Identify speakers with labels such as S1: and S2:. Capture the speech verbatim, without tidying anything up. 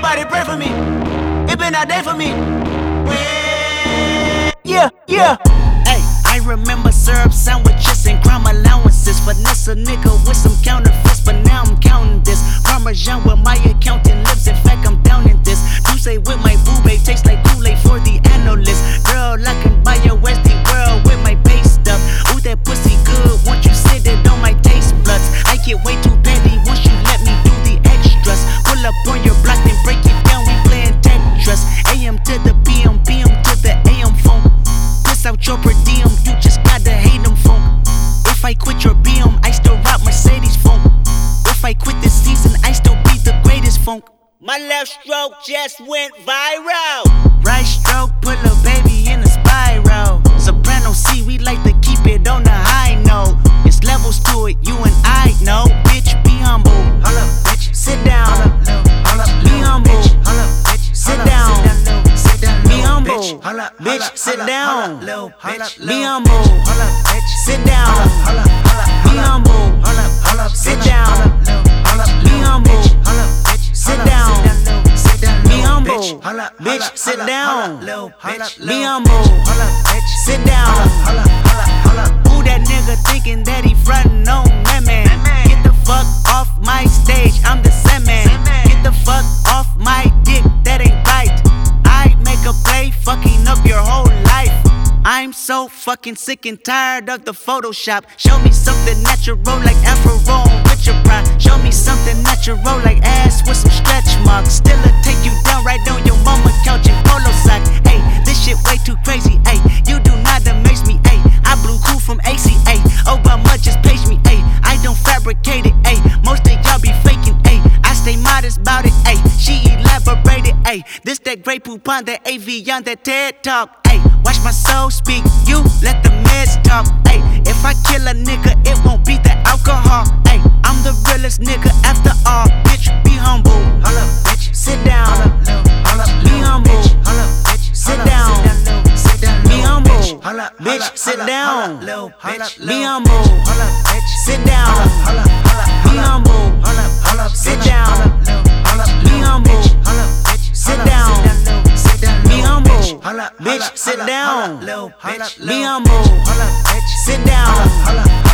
S1: Somebody pray for me. It been a day for me. Yeah, yeah.
S2: Hey, I remember syrup sandwiches and crime allowances. Finesse a nigga with some counterfeits, but now I'm counting this. Parmesan where my accountant lives. In fact, I'm down in this. You say with my boo babe tastes like Kool-Aid for the analyst. Girl, I can buy your Westie world with my pay stuff. Ooh, that pussy good. Once you sit it on my taste buds, I get way too petty once you let me do the extras. Pull up on your block and break it down. We playing Tetris. A M to the P M, P M to the A M phone. Piss out your per diem, you just gotta hate them phone. If I quit your B M, I still rock Mercedes phone. If I quit this season, I still be the greatest funk. My left stroke just went viral. Right stroke put a baby in a spiral. Soprano C, we like to keep it on the high note. It's levels to it, you and I know. Bitch, be humble. Hold up, bitch. Sit down. Hold up, be humble. Hold up, bitch. Sit down. Be humble. Bitch, sit down. Be humble. Sit down. Be humble. Sit down. Be humble. Sit down. Be humble. Bitch, sit down. Be humble. Sit down. Who that nigga thinking that he frontin' on me, man? Get the fuck off my stage, I'm the Sandman. Get the fuck off my dick, that ain't right. I make a play, fucking up your whole life. I'm so fucking sick and tired of the Photoshop. Show me something natural like Afro with your pride. Show me something natural like ass with some stretch marks. Still'll take you down right on your mama couch in polo socks. Ayy, this shit way too crazy. Ayy, you do not amaze me. Ayy, I blew cool from A C A. Obama just page me. Ayy, I don't fabricate it. Ayy, most of y'all be faking. Ayy, I stay modest about it. Ayy, she elaborated. Ayy, this that Grey Poupon, that A V on that TED Talk. Ayy, watch my soul speak, you let the meds talk. Ayy, if I kill a nigga, it won't be the alcohol. Ayy, I'm the realest nigga after all. Bitch, be humble. Hold up, bitch. Sit down. Be humble. Sit down. Be humble. Bitch, sit down. Be humble. Sit down. Be humble. Sit down. Be humble. Sit down. Be humble. Bitch, sit down. Be humble. Sit down.